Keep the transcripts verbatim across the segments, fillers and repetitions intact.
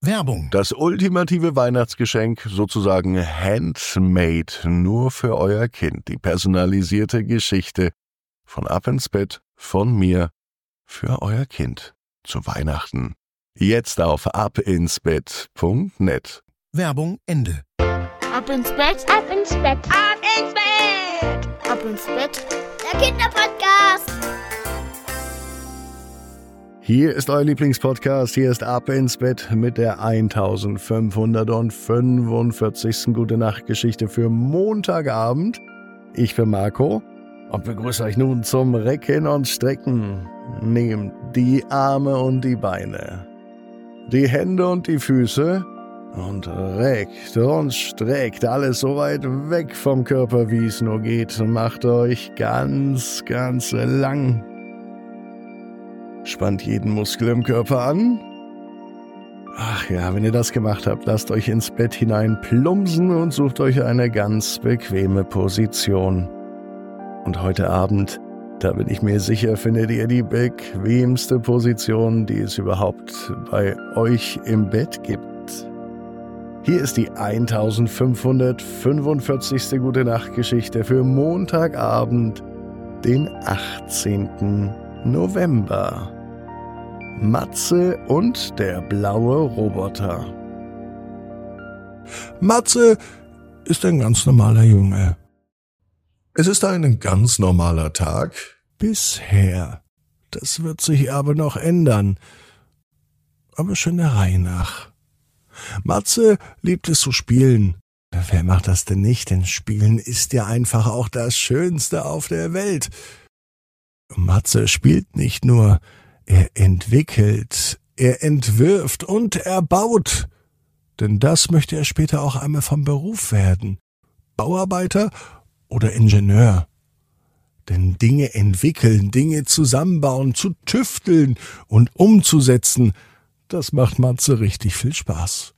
Werbung. Das ultimative Weihnachtsgeschenk, sozusagen handmade, nur für euer Kind. Die personalisierte Geschichte von Ab ins Bett, von mir, für euer Kind zu Weihnachten. Jetzt auf abinsbett punkt net. Werbung Ende. Ab ins Bett, ab ins Bett, ab ins Bett, ab ins Bett, der Kinderpodcast. Hier ist euer Lieblingspodcast, hier ist Ab ins Bett mit der eintausendfünfhundertfünfundvierzigsten Gute-Nacht-Geschichte für Montagabend. Ich bin Marco und begrüße euch nun zum Recken und Strecken. Nehmt die Arme und die Beine, die Hände und die Füße und reckt und streckt alles so weit weg vom Körper, wie es nur geht. Macht euch ganz, ganz lang. Spannt jeden Muskel im Körper an. Ach ja, wenn ihr das gemacht habt, lasst euch ins Bett hinein plumpsen und sucht euch eine ganz bequeme Position. Und heute Abend, da bin ich mir sicher, findet ihr die bequemste Position, die es überhaupt bei euch im Bett gibt. Hier ist die eintausendfünfhundertfünfundvierzigste Gute-Nacht-Geschichte für Montagabend, den achtzehnten November. Matze und der blaue Roboter. Matze ist ein ganz normaler Junge. Es ist ein ganz normaler Tag bisher. Das wird sich aber noch ändern. Aber schön der Reihe nach. Matze liebt es zu spielen. Wer macht das denn nicht? Denn Spielen ist ja einfach auch das Schönste auf der Welt. Matze spielt nicht nur, er entwickelt, er entwirft und er baut. Denn das möchte er später auch einmal vom Beruf werden. Bauarbeiter oder Ingenieur. Denn Dinge entwickeln, Dinge zusammenbauen, zu tüfteln und umzusetzen, das macht Matze richtig viel Spaß.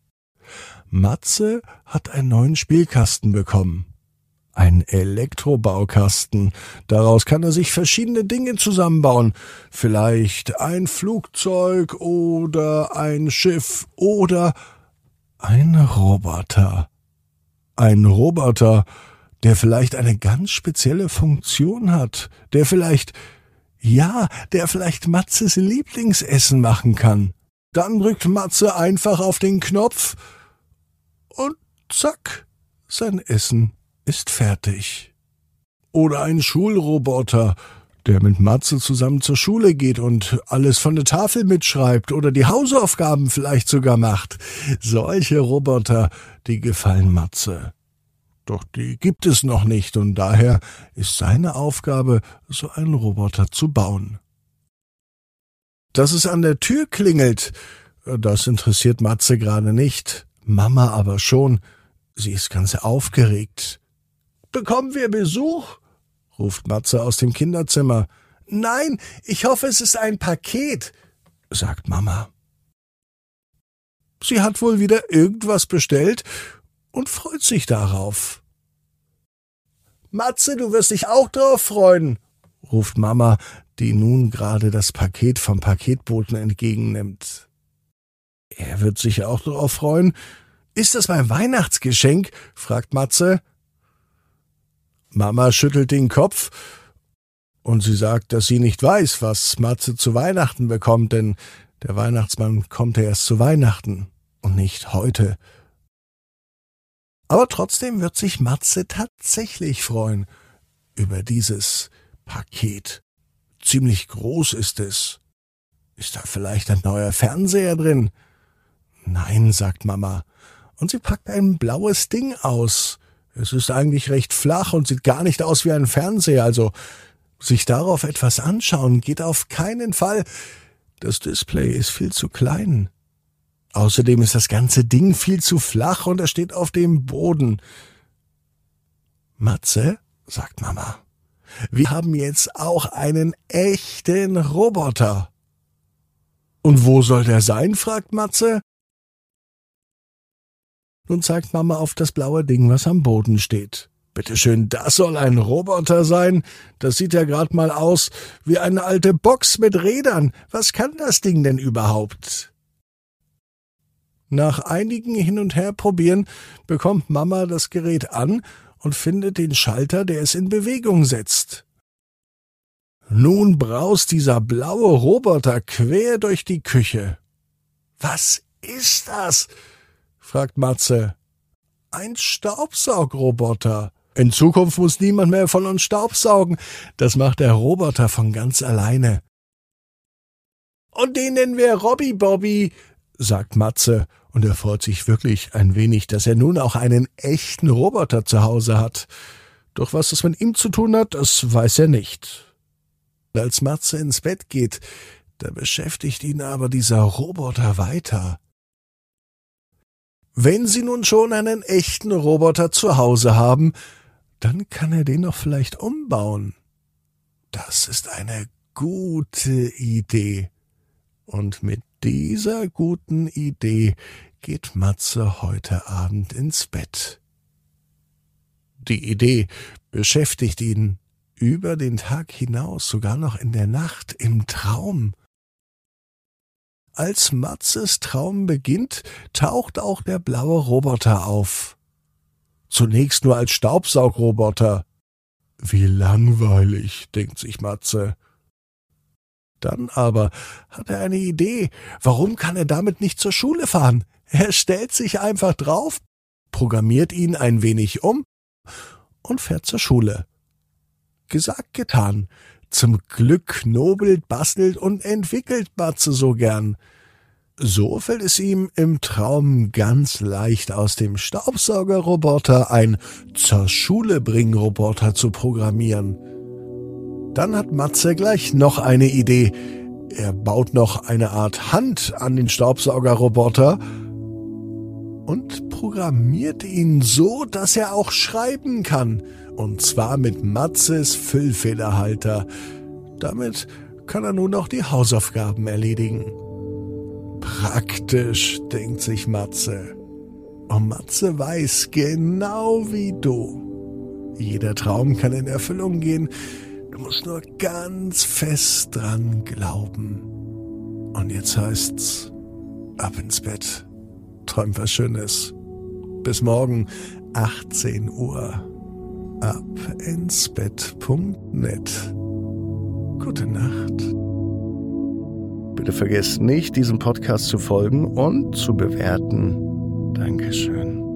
Matze hat einen neuen Spielkasten bekommen. Ein Elektrobaukasten. Daraus kann er sich verschiedene Dinge zusammenbauen. Vielleicht ein Flugzeug oder ein Schiff oder ein Roboter. Ein Roboter, der vielleicht eine ganz spezielle Funktion hat. Der vielleicht, ja, der vielleicht Matzes Lieblingsessen machen kann. Dann drückt Matze einfach auf den Knopf und zack, sein Essen ist fertig. Oder ein Schulroboter, der mit Matze zusammen zur Schule geht und alles von der Tafel mitschreibt oder die Hausaufgaben vielleicht sogar macht. Solche Roboter, die gefallen Matze. Doch die gibt es noch nicht und daher ist seine Aufgabe, so einen Roboter zu bauen. Dass es an der Tür klingelt, das interessiert Matze gerade nicht, Mama aber schon. Sie ist ganz aufgeregt. »Bekommen wir Besuch?« ruft Matze aus dem Kinderzimmer. »Nein, ich hoffe, es ist ein Paket«, sagt Mama. Sie hat wohl wieder irgendwas bestellt und freut sich darauf. »Matze, du wirst dich auch drauf freuen«, ruft Mama, die nun gerade das Paket vom Paketboten entgegennimmt. Er wird sich auch drauf freuen. »Ist das mein Weihnachtsgeschenk?« fragt Matze. Mama schüttelt den Kopf und sie sagt, dass sie nicht weiß, was Matze zu Weihnachten bekommt, denn der Weihnachtsmann kommt ja erst zu Weihnachten und nicht heute. Aber trotzdem wird sich Matze tatsächlich freuen über dieses Paket. Ziemlich groß ist es. Ist da vielleicht ein neuer Fernseher drin? Nein, sagt Mama, und sie packt ein blaues Ding aus. Es ist eigentlich recht flach und sieht gar nicht aus wie ein Fernseher, also sich darauf etwas anschauen geht auf keinen Fall. Das Display ist viel zu klein. Außerdem ist das ganze Ding viel zu flach und es steht auf dem Boden. Matze, sagt Mama, wir haben jetzt auch einen echten Roboter. Und wo soll der sein, fragt Matze. Nun zeigt Mama auf das blaue Ding, was am Boden steht. Bitteschön, das soll ein Roboter sein? Das sieht ja gerade mal aus wie eine alte Box mit Rädern. Was kann das Ding denn überhaupt? Nach einigen Hin- und Herprobieren bekommt Mama das Gerät an und findet den Schalter, der es in Bewegung setzt. Nun braust dieser blaue Roboter quer durch die Küche. »Was ist das?« fragt Matze. »Ein Staubsaugroboter. In Zukunft muss niemand mehr von uns staubsaugen. Das macht der Roboter von ganz alleine.« »Und den nennen wir Robby Bobby«, sagt Matze, und er freut sich wirklich ein wenig, dass er nun auch einen echten Roboter zu Hause hat. Doch was es mit ihm zu tun hat, das weiß er nicht. Als Matze ins Bett geht, da beschäftigt ihn aber dieser Roboter weiter. Wenn Sie nun schon einen echten Roboter zu Hause haben, dann kann er den doch vielleicht umbauen. Das ist eine gute Idee. Und mit dieser guten Idee geht Matze heute Abend ins Bett. Die Idee beschäftigt ihn über den Tag hinaus, sogar noch in der Nacht, im Traum. Als Matzes Traum beginnt, taucht auch der blaue Roboter auf. Zunächst nur als Staubsaugroboter. Wie langweilig, denkt sich Matze. Dann aber hat er eine Idee. Warum kann er damit nicht zur Schule fahren? Er stellt sich einfach drauf, programmiert ihn ein wenig um und fährt zur Schule. Gesagt, getan. Zum Glück knobelt, bastelt und entwickelt Matze so gern. So fällt es ihm im Traum ganz leicht, aus dem Staubsaugerroboter ein Zur-Schule-Bring-Roboter zu programmieren. Dann hat Matze gleich noch eine Idee. Er baut noch eine Art Hand an den Staubsaugerroboter und programmiert ihn so, dass er auch schreiben kann. Und zwar mit Matzes Füllfederhalter. Damit kann er nun auch die Hausaufgaben erledigen. Praktisch, denkt sich Matze. Und Matze weiß, genau wie du, jeder Traum kann in Erfüllung gehen. Du musst nur ganz fest dran glauben. Und jetzt heißt's, ab ins Bett. Träum was Schönes. Bis morgen, achtzehn Uhr. abinsbett punkt net. Gute Nacht. Bitte vergesst nicht, diesem Podcast zu folgen und zu bewerten. Dankeschön.